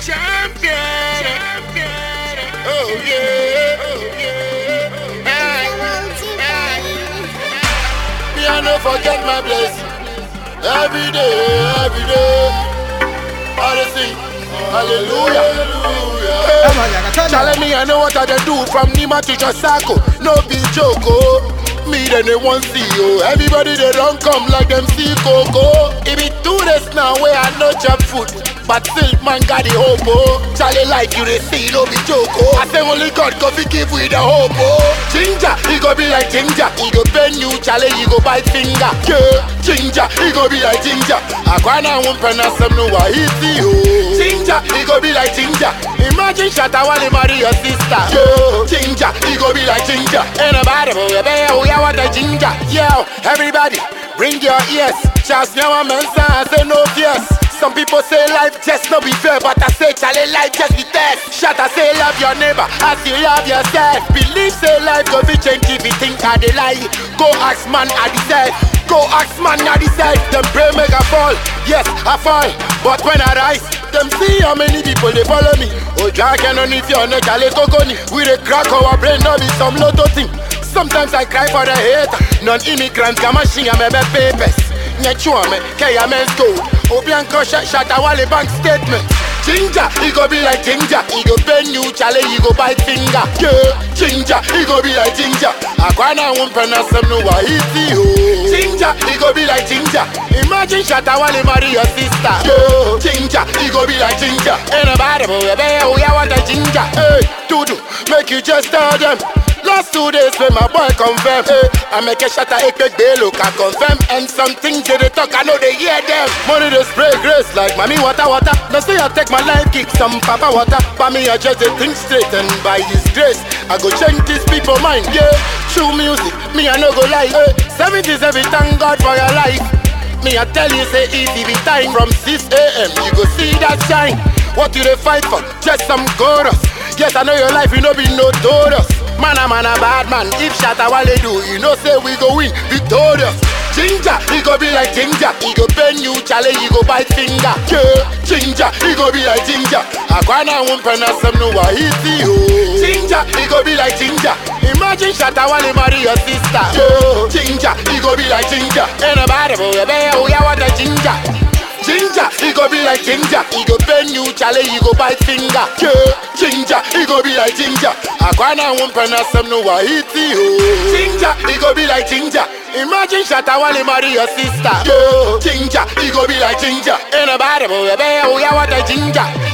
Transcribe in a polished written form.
Champion. Oh yeah. Me I no forget my blessing. Every day. Honestly, hallelujah. Challenge me, I know what I do from Nima to Josako. No be joke, oh. Me then they want see you. Everybody they don't come like them see Coco. It be 2 days now where I no chop food, but still man got the hope, oh. Charlie like you they see, no be joke, oh. I say only God go fi give we the hope, oh. Ginger, he go be like ginger. He go bend you, Charlie, he go bite finger. Yeah, ginger, he go be like ginger. I can't won't pronounce some no I hit you. Ginger, he go be like ginger. Imagine Shatta while he marry your sister. Yo, ginger, he go be like ginger. Ain't nobody but we want a ginger. Yo, everybody, bring your ears. Charles Nyawa Mensa, I say no fears. Some people say life just no be fair, but I say Charlie life just be test. Shatta say love your neighbor as you love yourself. Believe say life go be change if you think I dey lie. Go ask man I decide. Go ask man I decide. Them pray make I fall. Yes, I fall. But when I rise, them see how many people they follow me. Oh, drag and on if you're not Charlie Kokoni. We dey crack our brain, no be some lotto thing. Sometimes I cry for the hate. Non-immigrants come machine and maybe papers. Nyachuame, Kaya men's gold. Obianko Shatta Wale bank statement. Ginger, he go be like ginger. He go bend you, Charlie, he go bite finger. Yeah, ginger, he go be like ginger. Akwana won't pronounce some no I hit you. Ginger, he go be like ginger. Imagine Shatta Wale marry your sister. Yeah, ginger, he go be like ginger. Ain't nobody but we want a ginger. Hey, Dudu, make you just tell them. Last 2 days when my boy confirm, I make a Shatta ekpek belo can confirm. And some things they talk, I know they hear them. Money they spray grace like mommy water. Now say I take my life kick some papa water. But me I just think straight and by his grace I go change these people mind. Yeah, true music, me I no go lie. 70s every thank God for your life. Me I tell you say easy be time from 6 a.m. You go see that shine. What you they fight for? Just some chorus. Yes I know your life you no be notorious. Man a bad man. If Shatta Wale do, you know say we go win victorious. Ginger, he go be like ginger. He go bend you, Charlie, he go bite finger. Yeah, ginger, he go be like ginger. Akwana won't pronounce some no I hit you. Ginger, he go be like ginger. Imagine Shatta Wale marry your sister. Yeah, ginger, he go be like ginger. Ain't nobody but we want a ginger. Ginger, he go be like ginger. He go bend you, Charlie, he go bite finger. Yeah, ginger, he go be like ginger. Akwana won't pronounce some no I hit you. Ginger, he go be like ginger. Imagine Shatta Wale marry your sister. Yo, ginger, he go be like ginger. Ain't nobody but we want a ginger.